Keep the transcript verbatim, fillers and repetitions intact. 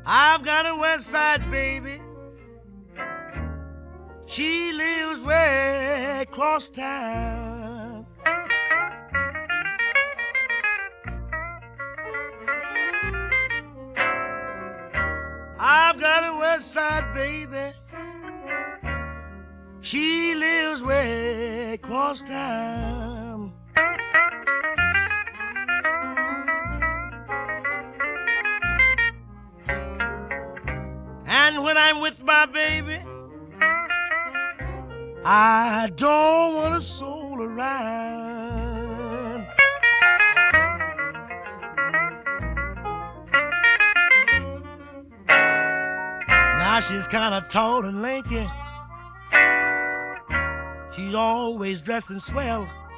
I've got a west side baby. She lives way across town. I've got a west side baby. She lives way across town. And when I'm with my baby, I don't want a soul around. Now she's kind of tall and lanky. She's always dressing swell.